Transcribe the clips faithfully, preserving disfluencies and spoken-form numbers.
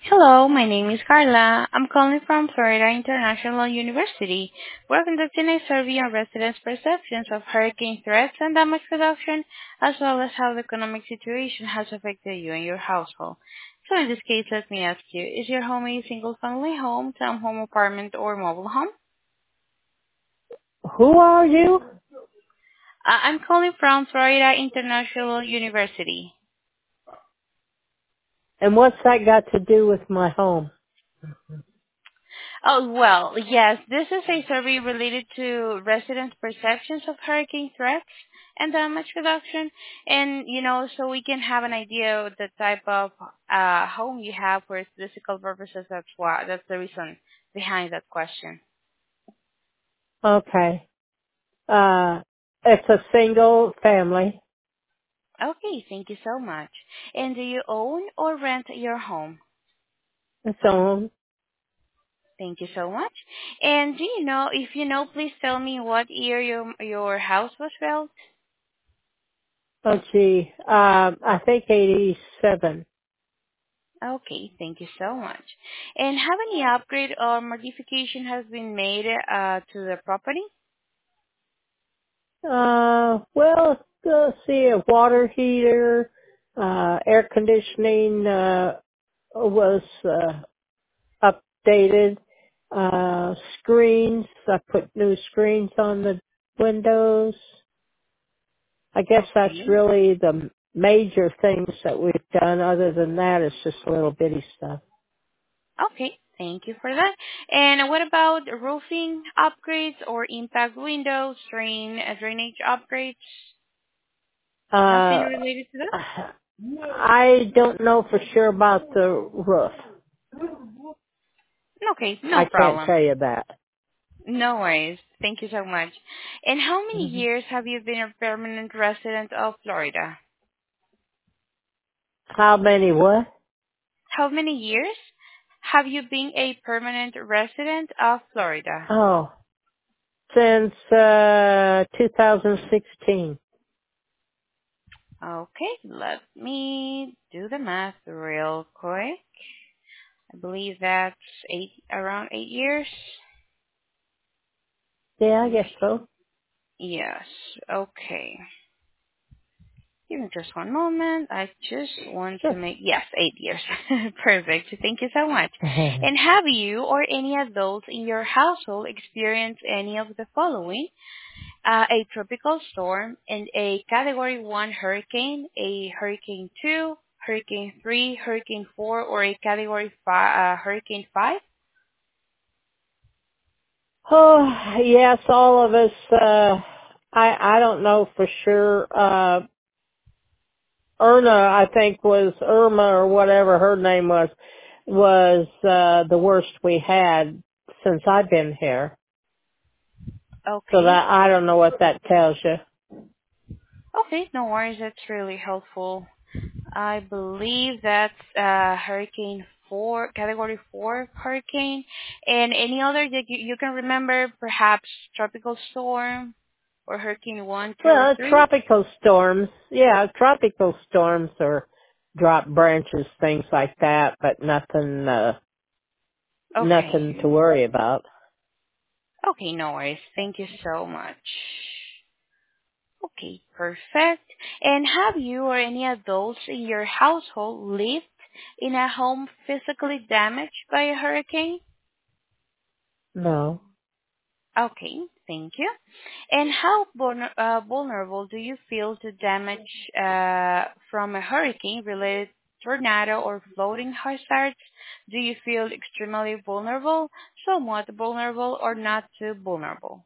Hello, my name is Carla. I'm calling from Florida International University. We're conducting a survey on residents' perceptions of hurricane threats and damage reduction, as well as how the economic situation has affected you and your household. So in this case, let me ask you, is your home a single-family home, townhome, apartment, or mobile home? Who are you? Uh, I'm calling from Florida International University. And what's that got to do with my home? Oh, well, yes, this is a survey related to residents' perceptions of hurricane threats and damage reduction. And, you know, so we can have an idea of the type of uh, home you have for physical purposes. That's why, that's the reason behind that question. Okay. Uh, it's a single family. Okay, thank you so much. And do you own or rent your home? It's on. Thank you so much. And do you know, if you know, please tell me what year your, your house was built? Oh gee. Um, I think eighty-seven. Okay, thank you so much. And have any upgrade or modification has been made uh, to the property? Uh, well, let's see, a water heater, uh, air conditioning, uh, was, uh, updated. Uh, screens, I put new screens on the windows. I guess that's Okay. really the major things that we've done. Other than that, it's just little bitty stuff. Okay, thank you for that. And what about roofing upgrades or impact windows, drain, uh, drainage upgrades? Nothing Uh, related to that? I don't know for sure about the roof. Okay, no I can't problem. tell you that. No worries. Thank you so much. And how many hmm years have you been a permanent resident of Florida? How many what? How many years have you been a permanent resident of Florida? Oh, since uh two thousand sixteen. Okay, let me do the math real quick. I believe that's eight, around eight years. Yeah, I guess so. Yes, okay. Give me just one moment. I just want to Sure. make, yes, eight years. Perfect. Thank you so much. And have you or any adult in your household experienced any of the following? Uh, a tropical storm and a Category one hurricane, a Hurricane two, Hurricane three, Hurricane four, or a Category five, uh, Hurricane five? Oh, yes, all of us, uh, I, I don't know for sure. Uh, Irma, I think was Irma or whatever her name was, was uh the worst we had since I've been here. So Okay. that I don't know what that tells you. Okay, no worries. That's really helpful. I believe that's uh, Hurricane four, Category four hurricane. And any other that you, you can remember, perhaps tropical storm or Hurricane one, two, or Well, three? tropical storms, yeah, tropical storms or drop branches, things like that, but nothing, uh, Okay. nothing to worry about. Okay, no worries. Thank you so much. Okay, perfect. And have you or any adults in your household lived in a home physically damaged by a hurricane? No. Okay, thank you. And how vulner- uh, vulnerable do you feel to damage uh, from a hurricane-related tornado or flooding hazards? Do you feel extremely vulnerable, somewhat vulnerable, or not too vulnerable?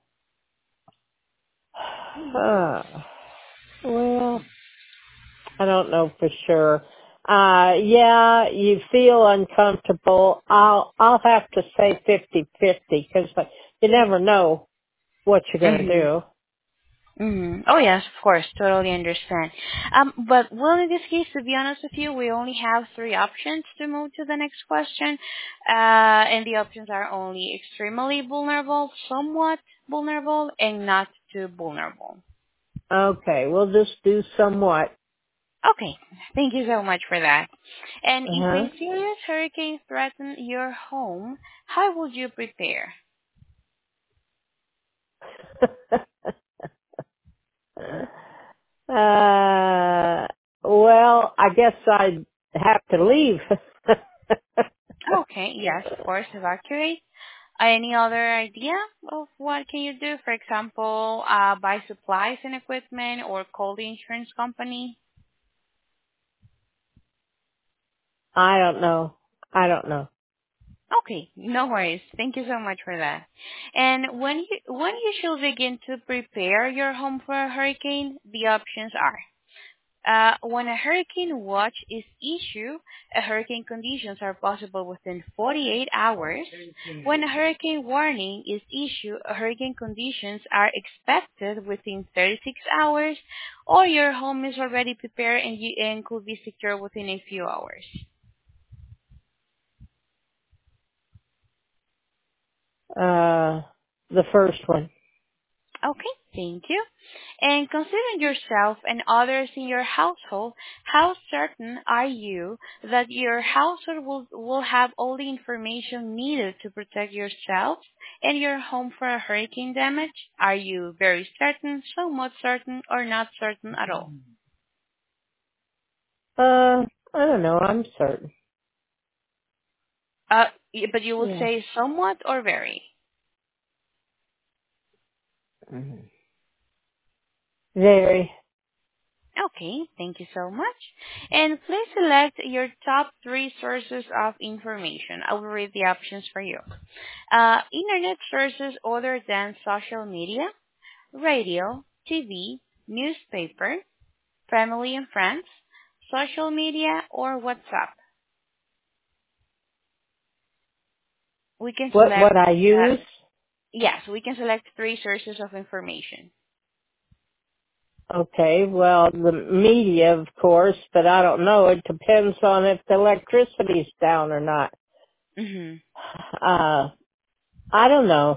Uh, well, I don't know for sure. Uh, yeah, you feel uncomfortable. I'll, I'll have to say fifty-fifty because you never know what you're going to Mm-hmm. do. Mm-hmm. Oh yes, of course, totally understand. Um, but well, in this case, to be honest with you, we only have three options to move to the next question, uh, and the options are only extremely vulnerable, somewhat vulnerable, and not too vulnerable. Okay, we'll just do somewhat. Okay, thank you so much for that. And if Uh-huh. a serious hurricane threatened your home, how would you prepare? uh, well, I guess I'd have to leave. Okay, yes, of course, evacuate. Any other idea of what can you do? For example, uh, buy supplies and equipment or call the insurance company? I don't know. I don't know. Okay, no worries. Thank you so much for that. And when you when you should begin to prepare your home for a hurricane, the options are uh, when a hurricane watch is issued, a hurricane conditions are possible within forty-eight hours. When a hurricane warning is issued, a hurricane conditions are expected within thirty-six hours, or your home is already prepared and, you, and could be secure within a few hours. Uh, the first one. Okay, thank you. And considering yourself and others in your household, how certain are you that your household will, will have all the information needed to protect yourself and your home for a hurricane damage? Are you very certain, somewhat certain, or not certain at all? Uh, I don't know. I'm certain. Uh, y- but you would Yeah. say somewhat or very? Mhm. Very. Okay, thank you so much. And please select your top three sources of information. I will read the options for you. Uh, internet sources other than social media, radio, T V, newspaper, family and friends, social media, or WhatsApp. We can What, select, what I uh, use? yes, we can select three sources of information. Okay, well, the media, of course, but I don't know. It depends on if the electricity's down or not. Mm-hmm. Uh, I don't know.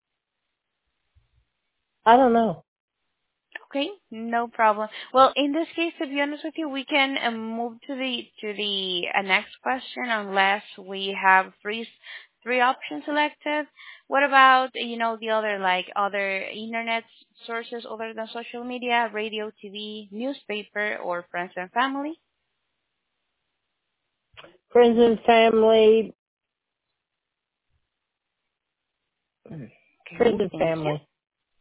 I don't know. Okay, no problem. Well, in this case, to be honest with you, we can uh, move to the to the uh, next question unless we have three three options selected. What about you know the other like other internet sources other than social media, radio, T V, newspaper, or friends and family? Friends and family, friends Okay, and thank you. family.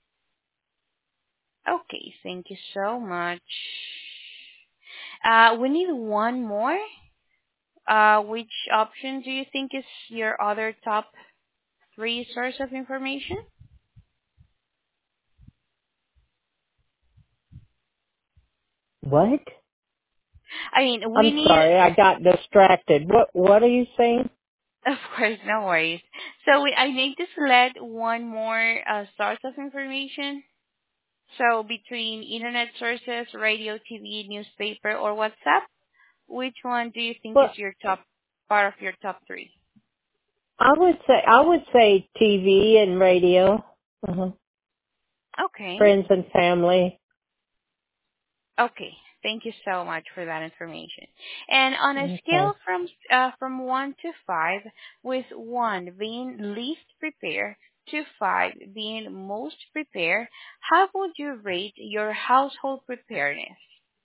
Okay, thank you so much. Uh, we need one more. Uh, which option do you think is your other top three source of information? What? I mean, we I'm need, sorry, I got distracted. What, what are you saying? of course, no worries. So we, I need to select one more uh, source of information. So between internet sources, radio, T V, newspaper, or WhatsApp, which one do you think is Well, your top part of your top three? I would say, I would say T V and radio. Uh-huh. Okay. Friends and family. Okay. Thank you so much for that information. And on a scale Okay. from uh, from one to five, with one being least prepared to five being most prepared, how would you rate your household preparedness?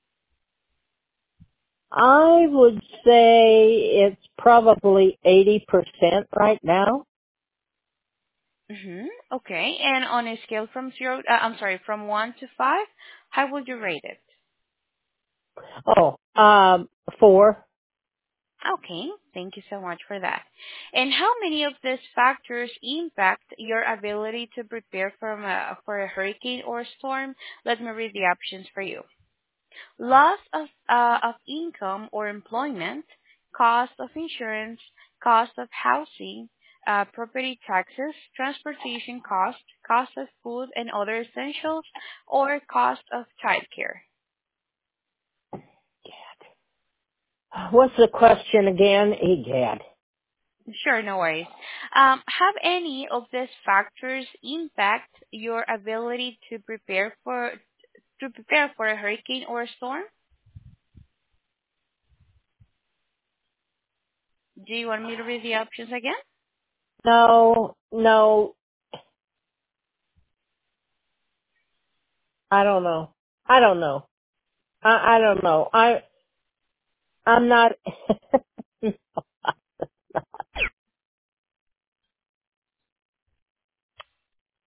I would say it's probably eighty percent right now. Mm-hmm. Okay. And on a scale from zero, uh, I'm sorry, from one to five, how would you rate it? Oh, um, four. Okay, thank you so much for that. And how many of these factors impact your ability to prepare from a, for a hurricane or storm? Let me read the options for you. Loss of, uh, of income or employment, cost of insurance, cost of housing, uh, property taxes, transportation cost, cost of food and other essentials, or cost of childcare. What's the question again? Egad. Sure, no worries. Um, have any of these factors impact your ability to prepare for to prepare for a hurricane or a storm? Do you want me to read the options again? No, no, I don't know. I don't know. I, I don't know. I, I'm not,